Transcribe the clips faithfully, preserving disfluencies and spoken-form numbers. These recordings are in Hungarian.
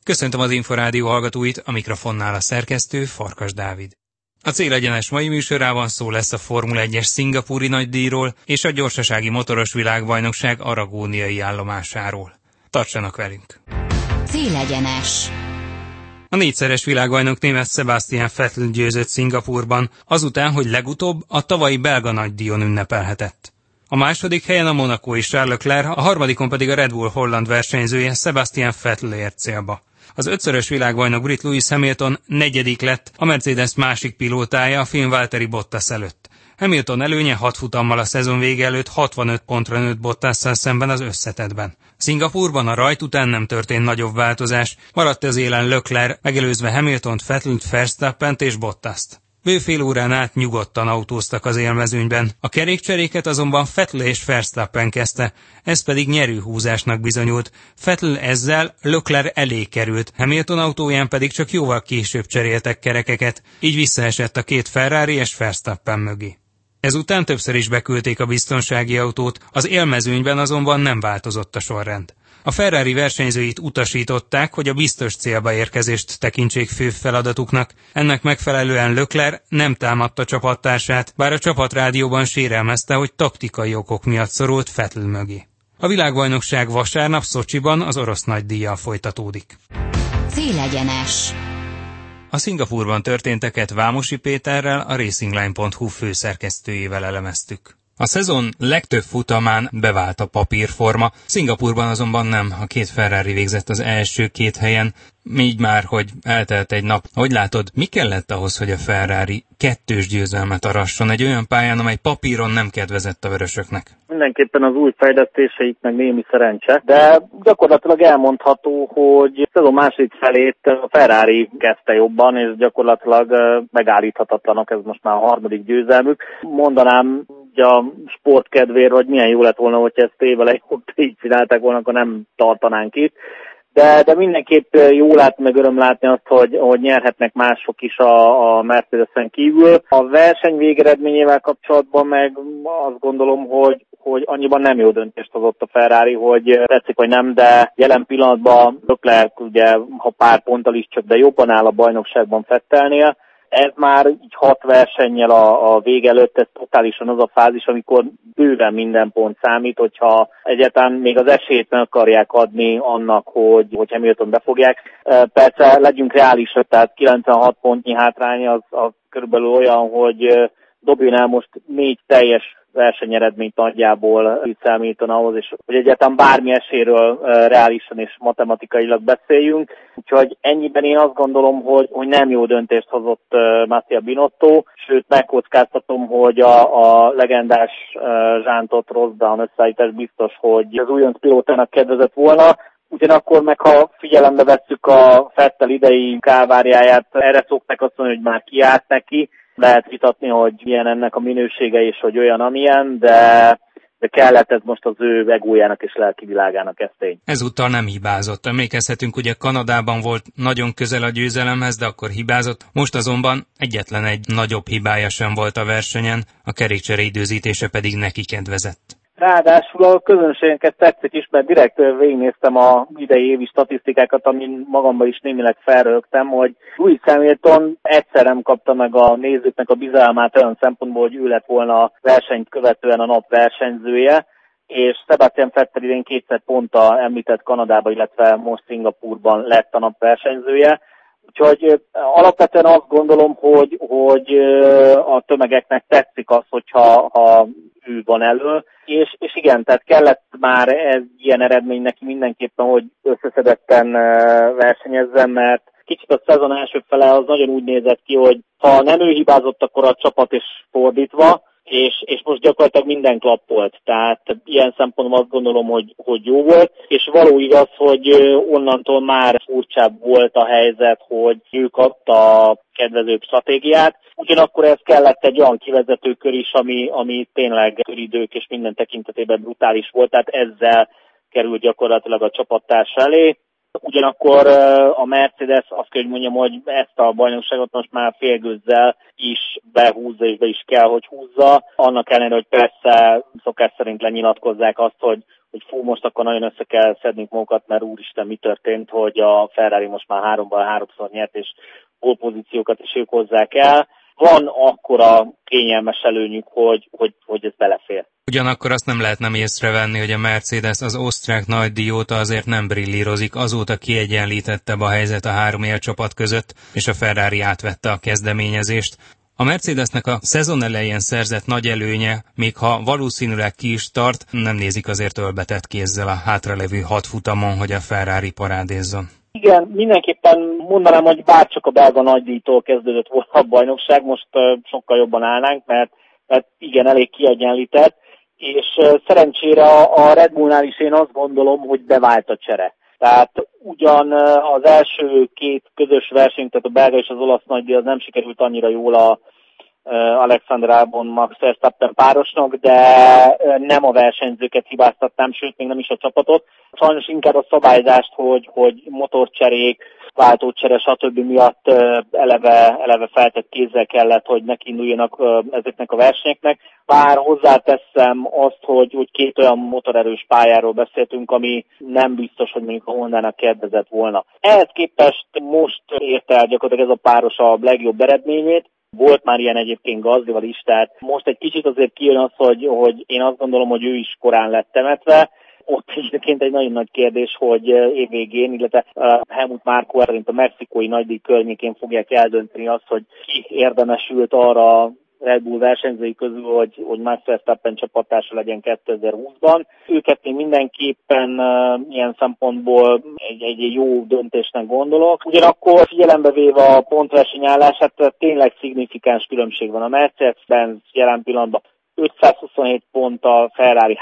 Köszöntöm az Inforádió hallgatóit, a mikrofonnál a szerkesztő Farkas Dávid. A Célegyenes mai műsorában szó lesz a Formula egyes szingapúri nagydíjról és a gyorsasági motoros világbajnokság aragóniai állomásáról. Tartsanak velünk! Célegyenes. A négyszeres világbajnok német Sebastian Vettel győzött Szingapúrban, azután, hogy legutóbb a tavalyi belga nagydíjon ünnepelhetett. A második helyen a monacói Charles Leclerc, a harmadikon pedig a Red Bull holland versenyzője Sebastian Vettel ért célba. Az ötszörös világbajnok brit Lewis Hamilton negyedik lett, a Mercedes másik pilótája a finn Valtteri Bottas előtt. Hamilton előnye hat futammal a szezon vége előtt hatvanöt pontra nőtt Bottasszal szemben az összetettben. Szingapúrban a rajt után nem történt nagyobb változás, maradt az élen Leclerc, megelőzve Hamiltont, Vettelt, Verstappent és Bottast. Bő fél órán át nyugodtan autóztak az élmezőnyben, a kerékcseréket azonban Vettel és Verstappen kezdte, ez pedig nyerőhúzásnak bizonyult. Vettel ezzel Leclerc elé került, Hamilton autóján pedig csak jóval később cseréltek kerekeket, így visszaesett a két Ferrari és Verstappen mögé. Ezután többször is beküldték a biztonsági autót, az élmezőnyben azonban nem változott a sorrend. A Ferrari versenyzőit utasították, hogy a biztos célba érkezést tekintsék fő feladatuknak. Ennek megfelelően Leclerc nem támadta csapattársát, bár a csapatrádióban sérelmezte, hogy taktikai okok miatt szorult Vettel mögé. A világbajnokság vasárnap Szocsiban az orosz nagydíjjal folytatódik. Célegyenes. A Szingapúrban történteket Vámosi Péterrel, a racingline pont hu főszerkesztőjével elemeztük. A szezon legtöbb futamán bevált a papírforma, Szingapúrban azonban nem, a két Ferrari végzett az első két helyen, így már, hogy eltelt egy nap. Hogy látod, mi kellett ahhoz, hogy a Ferrari kettős győzelmet arasson egy olyan pályán, amely papíron nem kedvezett a vörösöknek? Mindenképpen az új fejlesztéseik, meg némi szerencse, de gyakorlatilag elmondható, hogy a szezon második felét a Ferrari kezdte jobban, és gyakorlatilag megállíthatatlanok, ez most már a harmadik győzelmük. Mondanám a sport kedvéért, hogy milyen jó lett volna, hogyha ezt évelején így csinálták volna, akkor nem tartanánk itt. De, de mindenképp jó látni, meg öröm látni azt, hogy, hogy nyerhetnek mások is a, a Mercedesen kívül. A verseny végeredményével kapcsolatban meg azt gondolom, hogy, hogy annyiban nem jó döntést hozott a Ferrari, hogy tetszik vagy nem, de jelen pillanatban Leclerc ugye, ha pár ponttal is csak, de jobban áll a bajnokságban Vettelnél. Ez már így hat versennyel a, a vége előtt, ez totálisan az a fázis, amikor bőven minden pont számít, hogyha egyáltalán még az esélyt meg akarják adni annak, hogy, hogy Hamilton befogják. Persze legyünk reálisak, tehát kilencvenhat pontnyi hátrány az, az körülbelül olyan, hogy dobjon el most négy teljes versenyeredményt nagyjából Hamilton ahhoz, és hogy egyáltalán bármi esélyről reálisan és matematikailag beszéljünk. Úgyhogy ennyiben én azt gondolom, hogy, hogy nem jó döntést hozott Mattia Binotto, sőt megkockáztatom, hogy a, a legendás zsántott Rosberg összeállítás biztos, hogy az újonc pilótának kedvezett volna. Ugyanakkor meg, ha figyelembe vesszük a Vettel idei kálváriáját, erre szokták azt mondani, hogy már kiállt neki. Lehet vitatni, hogy milyen ennek a minősége és hogy olyan, amilyen, de, de kellett ez most az ő egójának és lelki világának, ez tény. Ezúttal nem hibázott. Emlékezhetünk, ugye Kanadában volt nagyon közel a győzelemhez, de akkor hibázott. Most azonban egyetlen egy nagyobb hibája sem volt a versenyen, a kerékcsere időzítése pedig neki kedvezett. Ráadásul a közönségünket tetszik is, mert direkt végignéztem a idei évi statisztikákat, amin magamban is némileg felrögtem, hogy Lewis Hamilton egyszer nem kapta meg a nézőknek a bizalmát olyan szempontból, hogy ő lett volna a versenyt követően a nap versenyzője, és Sebastian Vettel idén kétszer pont a említett Kanadában, illetve most Szingapúrban lett a nap versenyzője. Úgyhogy alapvetően azt gondolom, hogy, hogy a tömegeknek tetszik az, hogyha ha ő van elő, és, és igen, tehát kellett már ez ilyen eredmény neki mindenképpen, hogy összeszedetten versenyezzen, mert kicsit a szezon első fele az nagyon úgy nézett ki, hogy ha nem ő hibázott, akkor a csapat is fordítva, és, és most gyakorlatilag minden klappolt. Tehát ilyen szempontból azt gondolom, hogy, hogy jó volt, és való igaz, hogy onnantól már furcsább volt a helyzet, hogy ő kapta a kedvezőbb stratégiát. Ugyanakkor ez kellett egy olyan kivezetőkör is, ami, ami tényleg idők és minden tekintetében brutális volt, tehát ezzel került gyakorlatilag a csapattárs elé. Ugyanakkor a Mercedes azt kell, hogy mondjam, hogy ezt a bajnokságot most már félgőzzel is behúzza és be is kell, hogy húzza. Annak ellenére, hogy persze szokás szerint lenyilatkozzák azt, hogy hogy fú, most akkor nagyon össze kell szednünk magukat, mert úristen, mi történt, hogy a Ferrari most már háromban háromszor nyert, és pole-pozíciókat is ők hozzák el. Van akkora kényelmes előnyük, hogy, hogy, hogy ez belefér. Ugyanakkor azt nem lehet nem észrevenni, hogy a Mercedes az osztrák nagydíj óta azért nem brillírozik, azóta kiegyenlítettebb a helyzet a három élcsapat között, és a Ferrari átvette a kezdeményezést. A Mercedesnek a szezon elején szerzett nagy előnye, még ha valószínűleg ki is tart, nem nézik azért ölbetett kézzel a hátralevő hat futamon, hogy a Ferrari parádézzon. Igen, mindenképpen mondanám, hogy bárcsak a belga nagydíjtól kezdődött volna a bajnokság, most uh, sokkal jobban állnánk, mert, mert igen, elég kiegyenlített, és uh, szerencsére a, a Red Bullnál is én azt gondolom, hogy bevált a csere. Tehát ugyan uh, az első két közös verseny, tehát a belga és az olasz nagydíj az nem sikerült annyira jól a uh, Alexander Albon Max Verstappen párosnak, de uh, nem a versenyzőket hibáztatnám, sőt még nem is a csapatot. Sajnos inkább a szabályzást, hogy, hogy motorcserék, váltócsere, stb. Miatt eleve, eleve feltett kézzel kellett, hogy nekiinduljanak ezeknek a versenyeknek. Bár hozzáteszem azt, hogy, hogy két olyan motorerős pályáról beszéltünk, ami nem biztos, hogy mondjuk a Hondának kedvezett volna. Ehhez képest most érte el gyakorlatilag ez a páros a legjobb eredményét. Volt már ilyen egyébként Gaslyval is, tehát most egy kicsit azért kijön az, hogy, hogy én azt gondolom, hogy ő is korán lett temetve. Ott egyébként egy nagyon nagy kérdés, hogy évvégén, illetve Helmut Marko szerint a mexikói nagydíj környékén fogják eldönteni azt, hogy ki érdemesült arra a Red Bull versenyzői közül, hogy, hogy Max Verstappen csapattársa legyen kétezer-húszban. Őket én mindenképpen uh, ilyen szempontból egy, egy jó döntésnek gondolok. Ugyanakkor figyelembe véve a pontversenyállását, tényleg szignifikáns különbség van. A Mercedes-Benz jelen pillanatban ötszázhuszonhét pont, a Ferrari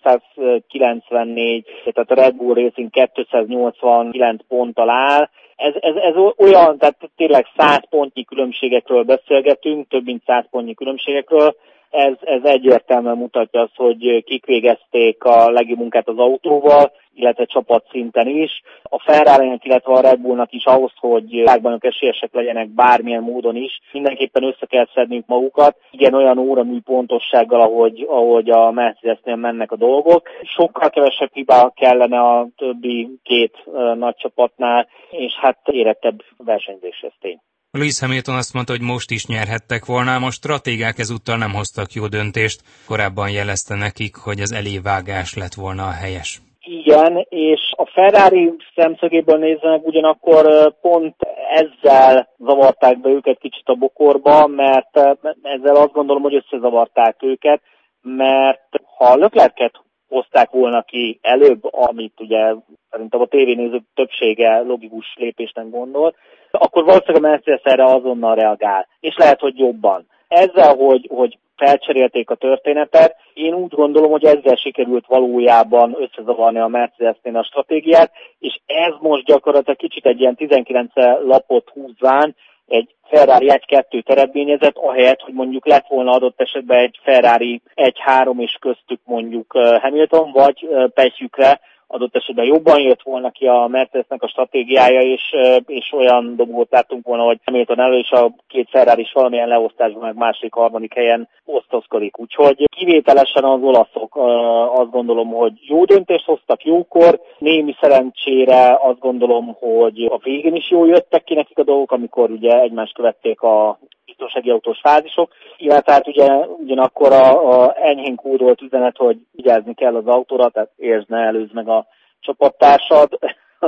háromszázkilencvennégy, tehát a Red Bull Racing kétszáznyolcvankilenc ponttal áll. Ez, ez, ez olyan, tehát tényleg száz pontnyi különbségekről beszélgetünk, több mint száz pontnyi különbségekről. Ez, ez egyértelműen mutatja azt, hogy kik végezték a legjobb munkát az autóval, illetve csapatszinten is. A Ferrari-nek, illetve a Red Bullnak is ahhoz, hogy világbajnok esélyesek legyenek bármilyen módon is, mindenképpen össze kell szednünk magukat. Igen, olyan óramű pontossággal, ahogy, ahogy a Mercedesnél mennek a dolgok. Sokkal kevesebb hiba kellene a többi két uh, nagy csapatnál, és hát érettebb versenyzés, ez tény. Lewis Hamilton azt mondta, hogy most is nyerhettek volna, most stratégák ezúttal nem hoztak jó döntést. Korábban jelezte nekik, hogy az elévágás lett volna a helyes. Igen, és a Ferrari szemszögéből nézve meg ugyanakkor pont ezzel zavarták be őket kicsit a bokorba, mert ezzel azt gondolom, hogy összezavarták őket, mert ha Leclerc-et hozták volna ki előbb, amit ugye szerintem a tévénézők többsége logikus lépésnek gondol, akkor valószínűleg a Mercedes erre azonnal reagál, és lehet, hogy jobban. Ezzel, hogy, hogy felcserélték a történetet, én úgy gondolom, hogy ezzel sikerült valójában összezavarni a Mercedesnél a stratégiát, és ez most gyakorlatilag kicsit egy ilyen tizenkilenc lapot húzván egy Ferrari egy kettőt eredményezett, ahelyett, hogy mondjuk lett volna adott esetben egy Ferrari egy három és köztük mondjuk Hamilton, vagy pehjükre adott esetben jobban jött volna ki a Mercedesnek a stratégiája, és, és olyan dobót láttunk volna, hogy Hamilton elő, és a két Ferrari is valamilyen leosztásban, meg második, harmadik helyen osztozkodik. Úgyhogy kivételesen az olaszok azt gondolom, hogy jó döntést hoztak jókor, némi szerencsére azt gondolom, hogy a végén is jól jöttek ki nekik a dolgok, amikor ugye egymást követték a biztonsági autós fázisok, illetve hát ugye, ugyanakkor a, a enyhén kódolt üzenet, hogy vigyázni kell az autóra, tehát értsd, ne előzd meg a csapattársad,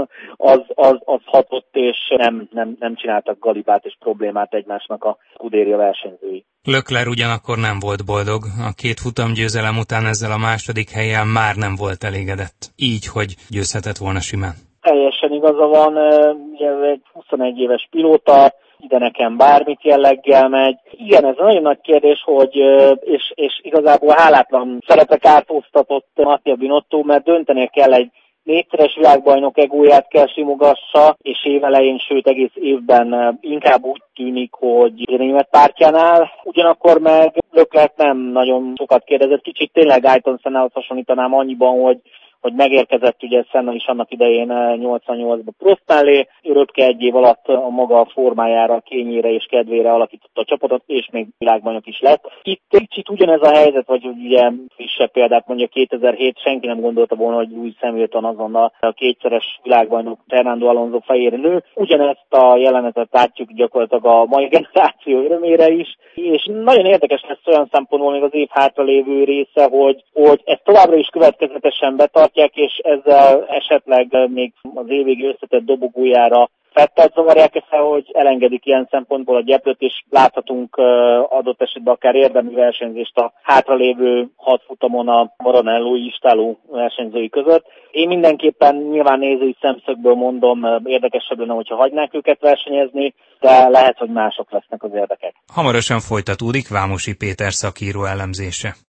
az, az, az hatott, és nem, nem, nem csináltak galibát és problémát egymásnak a Scuderia versenyzői. Leclerc ugyanakkor nem volt boldog. A két futamgyőzelem után ezzel a második helyen már nem volt elégedett. Így, hogy győzhetett volna simán. Teljesen igaza van, ugye egy huszonegy éves pilóta, ide nekem bármit jelleggel megy. Igen, ez nagyon nagy kérdés, hogy és, és igazából hálátlan szerepek átoztatott Mattia Binotto, mert döntenie kell, egy négyszeres világbajnok egóját kell simogassa, és évelején, sőt egész évben inkább úgy tűnik, hogy a német pártjánál. Ugyanakkor meg Leclerc nem nagyon sokat kérdezett, kicsit tényleg Ayrton Sennához hasonlítanám annyiban, hogy hogy megérkezett ugye Senna is annak idején nyolcvannyolcban Prost mellé, Röpke egy év alatt a maga formájára, kényére és kedvére alakította a csapatot, és még világbajnok is lett. Itt kicsit ugyanez a helyzet, vagy ugye frissebb példát mondja kétezer-hét, senki nem gondolta volna, hogy Lewis Hamilton azonnal a kétszeres világbajnok Fernando Alonso fejére nő. Ugyanezt a jelenetet látjuk gyakorlatilag a mai generáció örömére is, és nagyon érdekes lesz olyan szempontból még az év hátralévő része, hogy, hogy ezt továbbra is következetesen betartják, és ezzel esetleg még az évvégi összetett dobogójára Fettelt zavarják ezt, hogy elengedik ilyen szempontból a gyeplőt, és láthatunk adott esetben akár érdemi versenyzést a hátralévő hat futamon a Maranellói istáló versenyzői között. Én mindenképpen nyilván nézői szemszögből mondom, érdekesebb lenne, hogyha hagynák őket versenyezni, de lehet, hogy mások lesznek az érdekek. Hamarosan folytatódik Vámosi Péter szakíró elemzése.